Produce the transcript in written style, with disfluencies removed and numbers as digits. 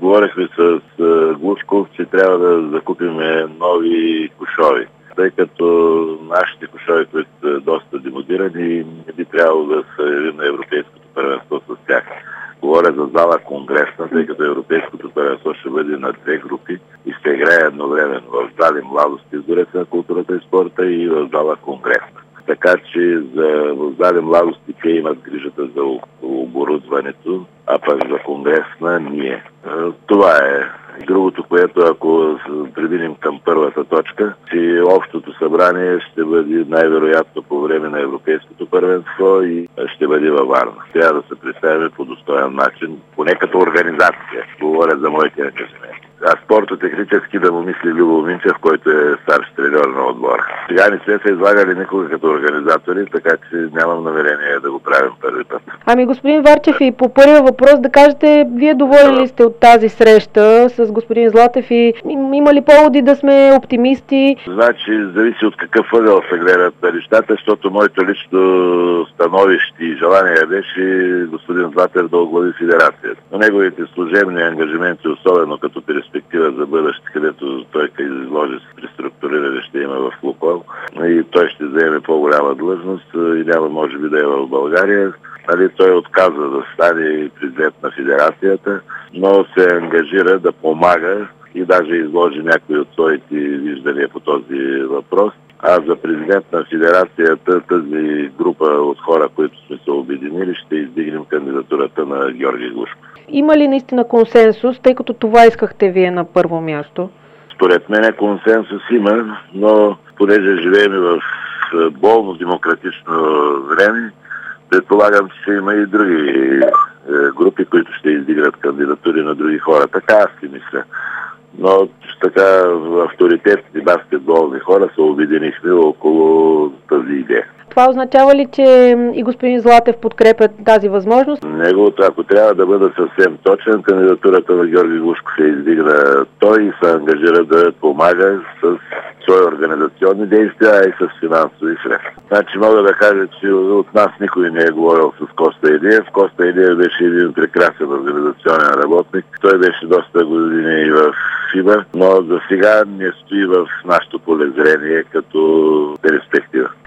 Говорихме с Глушков, че трябва да закупим нови кошови, тъй като нашите кошови, които са доста демодирани, не би трябвало да се явим на европейското първенство с тях. Говоря за зала конгресна, тъй като европейското първенство ще бъде на две групи и ще играе едновременно в зали младости в Дворец на културата и спорта и в зала конгресна. Така че в зали младости те имат грижата за оборудването, а пък за конгресна ние. Това е. Другото, което ако преминем към първата точка, че общото събрание ще бъде най-вероятно по време на Европейското първенство и ще бъде във Варна. Трябва да се представим по достоен начин, поне като организация. Говоря за моите ангажименти. А спортно-технически да му мисли Любо Минчев, който е старши треньор на отбора. Сега не сме се излагали никога като организатори, така че нямам намерение да го правим първи път. Ами господин Варчев, и по първия въпрос да кажете, вие доволни ли сте от тази среща с господин Златев и има ли поводи да сме оптимисти? Значи, зависи от какъв ъгъл се гледат на нещата, защото моето лично становище и желание беше господин Златев да оглави федерацията. Но неговите служебни ангажименти, особено като перспектива за бъдеще, където той изложи преструктуриране ще има в Лукойл и той ще заеме по-голяма длъжност и няма може би да е в България. Той отказва да стане президент на федерацията, но се ангажира да помага и даже изложи някои от своите виждания по този въпрос. А за президент на федерацията, тази група от хора, които сме се обединили, ще издигнем кандидатурата на Георги Глушков. Има ли наистина консенсус, тъй като това искахте вие на първо място? Според мен консенсус има, но понеже живеем в болно демократично време, предполагам, че има и други групи, които ще издигнат кандидатури на други хора. Така аз си мисля. Но така авторитетни баскетболни хора се обединихме около тази идея. Това означава ли, че и господин Златев подкрепя тази възможност? Неговото, ако трябва да бъда съвсем точен, кандидатурата на Георги Глушков се издигна той и се ангажира да помага с свои организационни действия, и с финансови средства. Значи мога да кажа, че от нас никой не е говорил с Коста Илиев. Коста Илиев беше един прекрасен организационен работник. Той беше доста години и в ФИБА, но за сега не стои в нашето полезрение като перспектива.